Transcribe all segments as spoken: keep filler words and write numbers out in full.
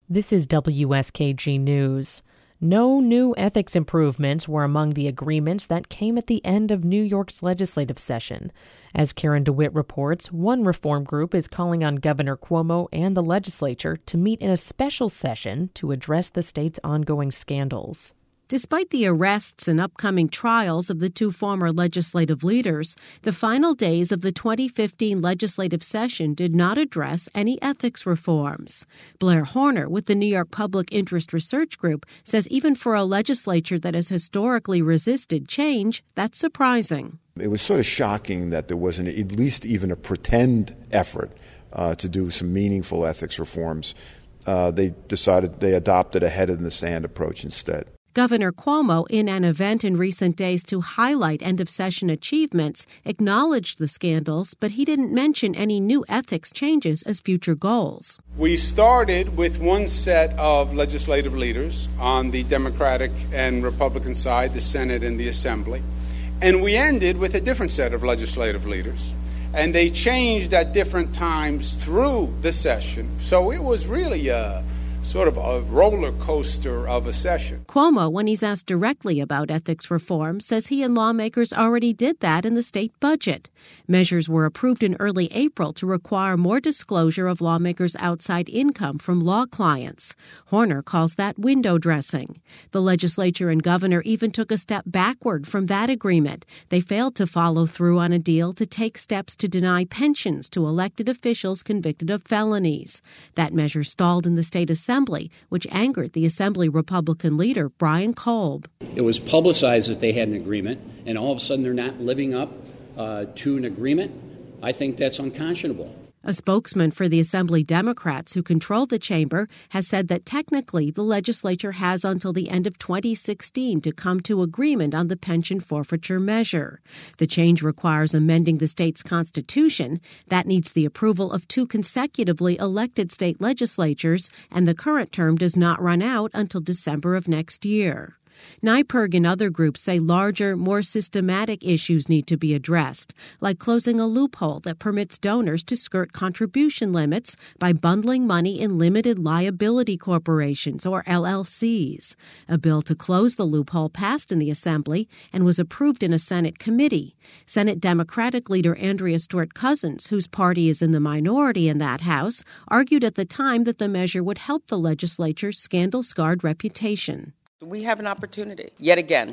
This is W S K G News. No new ethics improvements were among the agreements that came at the end of New York's legislative session. As Karen DeWitt reports, one reform group is calling on Governor Cuomo and the legislature to meet in a special session to address the state's ongoing scandals. Despite the arrests and upcoming trials of the two former legislative leaders, the final days of the twenty fifteen legislative session did not address any ethics reforms. Blair Horner with the New York Public Interest Research Group says even for a legislature that has historically resisted change, that's surprising. It was sort of shocking that there wasn't at least even a pretend effort uh, to do some meaningful ethics reforms. Uh, they decided they adopted a head-in-the-sand approach instead. Governor Cuomo, in an event in recent days to highlight end-of-session achievements, acknowledged the scandals, but he didn't mention any new ethics changes as future goals. We started with one set of legislative leaders on the Democratic and Republican side, the Senate and the Assembly, and we ended with a different set of legislative leaders. And they changed at different times through the session, so it was really a sort of a roller coaster of a session. Cuomo, when he's asked directly about ethics reform, says he and lawmakers already did that in the state budget. Measures were approved in early April to require more disclosure of lawmakers' outside income from law clients. Horner calls that window dressing. The legislature and governor even took a step backward from that agreement. They failed to follow through on a deal to take steps to deny pensions to elected officials convicted of felonies. That measure stalled in the state assembly. Assembly, which angered the Assembly Republican leader, Brian Kolb. It was publicized that they had an agreement, and all of a sudden they're not living up uh, to an agreement. I think that's unconscionable. A spokesman for the Assembly Democrats who control the chamber has said that technically the legislature has until the end of twenty sixteen to come to agreement on the pension forfeiture measure. The change requires amending the state's constitution. That needs the approval of two consecutively elected state legislatures, and the current term does not run out until December of next year. NYPIRG and other groups say larger, more systematic issues need to be addressed, like closing a loophole that permits donors to skirt contribution limits by bundling money in limited liability corporations, or L L Cs. A bill to close the loophole passed in the Assembly and was approved in a Senate committee. Senate Democratic leader Andrea Stewart Cousins, whose party is in the minority in that House, argued at the time that the measure would help the legislature's scandal-scarred reputation. We have an opportunity, yet again,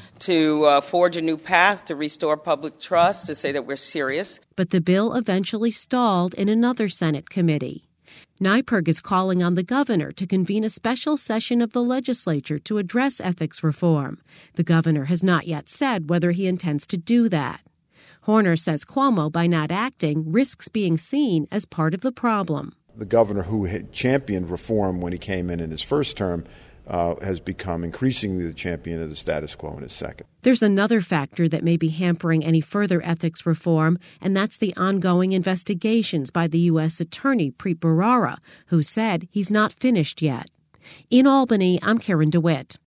to uh, forge a new path, to restore public trust, to say that we're serious. But the bill eventually stalled in another Senate committee. NYPIRG is calling on the governor to convene a special session of the legislature to address ethics reform. The governor has not yet said whether he intends to do that. Horner says Cuomo, by not acting, risks being seen as part of the problem. The governor who had championed reform when he came in in his first term Uh, has become increasingly the champion of the status quo in his second. There's another factor that may be hampering any further ethics reform, and that's the ongoing investigations by the U S Attorney Preet Bharara, who said he's not finished yet. In Albany, I'm Karen DeWitt.